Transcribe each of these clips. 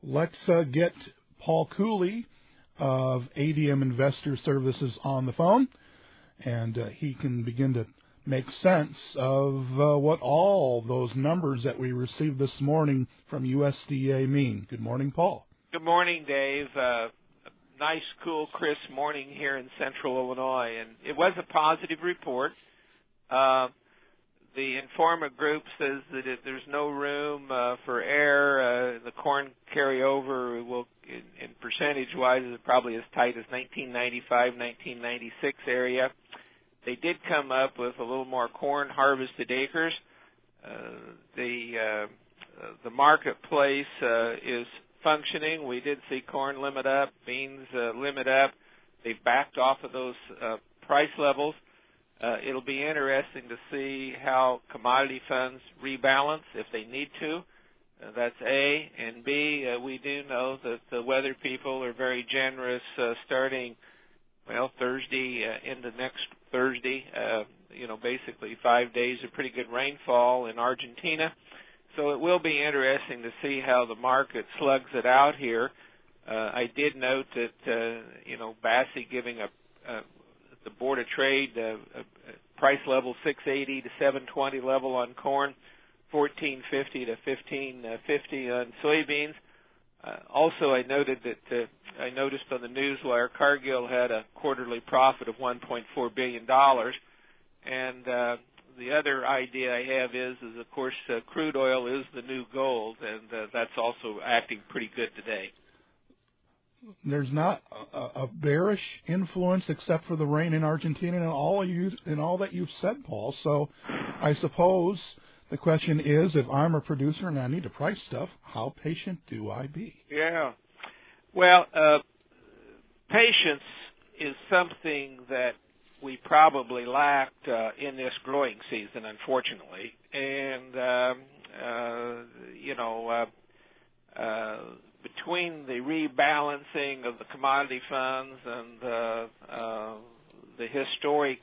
Let's get Paul Cooley of ADM Investor Services on the phone, and he can begin to make sense of what all those numbers that we received this morning from USDA mean. Good morning, Paul. Good morning, Dave. Nice, cool, crisp morning here in central Illinois, and it was a positive report. The Informa Group says that there's no room for error. The corn carryover will, in percentage-wise, is probably as tight as 1995, 1996 area. They did come up with a little more corn harvested acres. The marketplace is functioning. We did see corn limit up, beans limit up. They've backed off of those price levels. It'll be interesting to see how commodity funds rebalance if they need to. That's A. And B, we do know that the weather people are very generous starting, Thursday into next Thursday. Basically 5 days of pretty good rainfall in Argentina. So it will be interesting to see how the market slugs it out here. I did note that, Bassey giving the Board of Trade price level 680 to 720 level on corn, 1450 to 1550 on soybeans. Also, I noted that I noticed on the newswire Cargill had a quarterly profit of $1.4 billion, and the other idea I have is of course, crude oil is the new gold, and that's also acting pretty good today. There's not a bearish influence except for the rain in Argentina and all that you've said, Paul. So I suppose the question is, if I'm a producer and I need to price stuff, how patient do I be? Yeah. Well, patience is something that we probably lacked in this growing season, unfortunately. And, between the rebalancing of the commodity funds and the historicness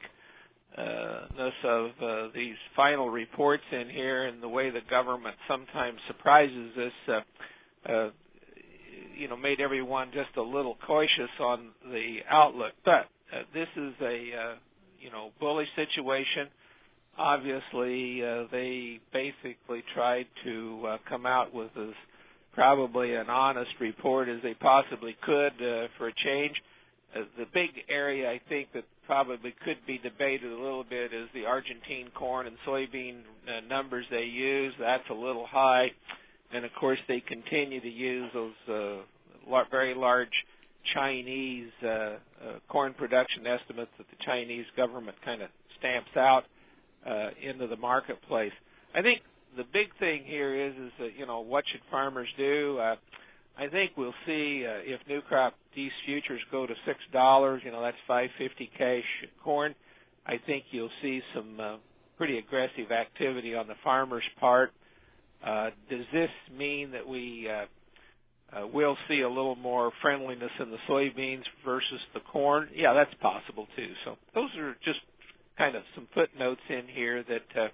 of these final reports in here and the way the government sometimes surprises us, made everyone just a little cautious on the outlook. But this is a, bullish situation. Obviously, they basically tried to come out with as probably an honest report as they possibly could for a change. The big area I think that probably could be debated a little bit is the Argentine corn and soybean numbers they use. That's a little high. And, of course, they continue to use those very large Chinese corn production estimates that the Chinese government kind of stamps out into the marketplace. I think the big thing here is what should farmers do? I think we'll see if new crop East futures go to $6, that's $5.50 cash corn. I think you'll see some pretty aggressive activity on the farmer's part. Does this mean that we will see a little more friendliness in the soybeans versus the corn? Yeah, that's possible too. So those are just kind of some footnotes in here that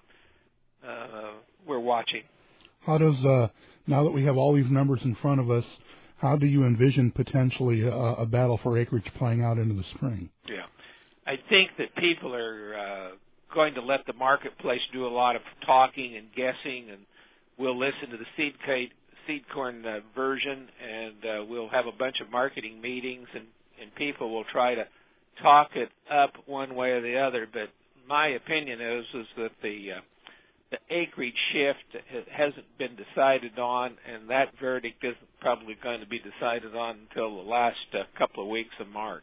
we're watching. How does, now that we have all these numbers in front of us, how do you envision potentially a battle for acreage playing out into the spring? Yeah. I think that people are going to let the marketplace do a lot of talking and guessing, and we'll listen to the seed corn version, and we'll have a bunch of marketing meetings, and people will try to talk it up one way or the other. But my opinion is that the acreage shift hasn't been decided on, and that verdict isn't probably going to be decided on until the last couple of weeks of March.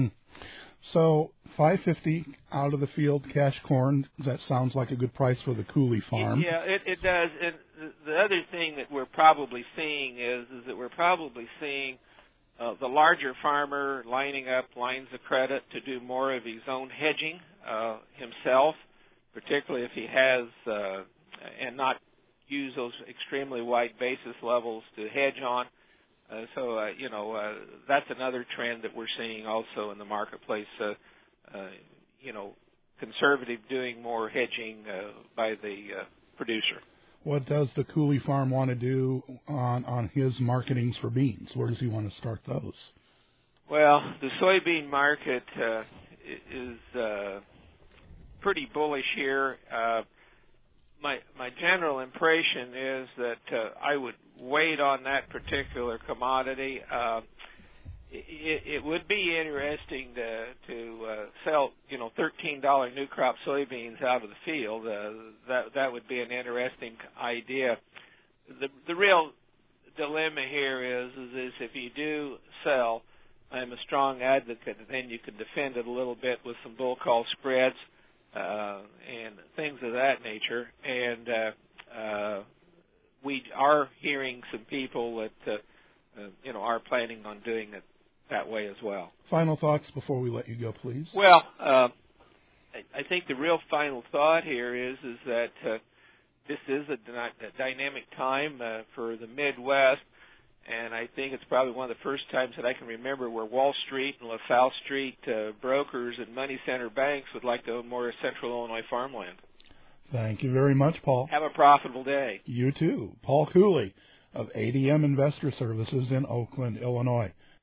So $5.50 out of the field cash corn, that sounds like a good price for the Cooley farm. Yeah, it does. And the other thing that we're probably seeing is that we're probably seeing the larger farmer lining up lines of credit to do more of his own hedging himself, particularly if he has, and not use those extremely wide basis levels to hedge on. That's another trend that we're seeing also in the marketplace, conservative doing more hedging by the producer. What does the Cooley Farm want to do on his marketings for beans? Where does he want to start those? Well, the soybean market is pretty bullish here. My general impression is that I would wait on that particular commodity. It would be interesting to sell, $13 new crop soybeans out of the field. That would be an interesting idea. The real dilemma here is if you do sell, I'm a strong advocate, and then you can defend it a little bit with some bull call spreads and things of that nature. And we are hearing some people that are planning on doing it that way as well. Final thoughts before we let you go, please. Well, I think the real final thought here is that this is a dynamic time for the Midwest, and I think it's probably one of the first times that I can remember where Wall Street and LaSalle Street brokers and money center banks would like to own more Central Illinois farmland. Thank you very much, Paul. Have a profitable day. You too. Paul Cooley of ADM Investor Services in Oakland, Illinois.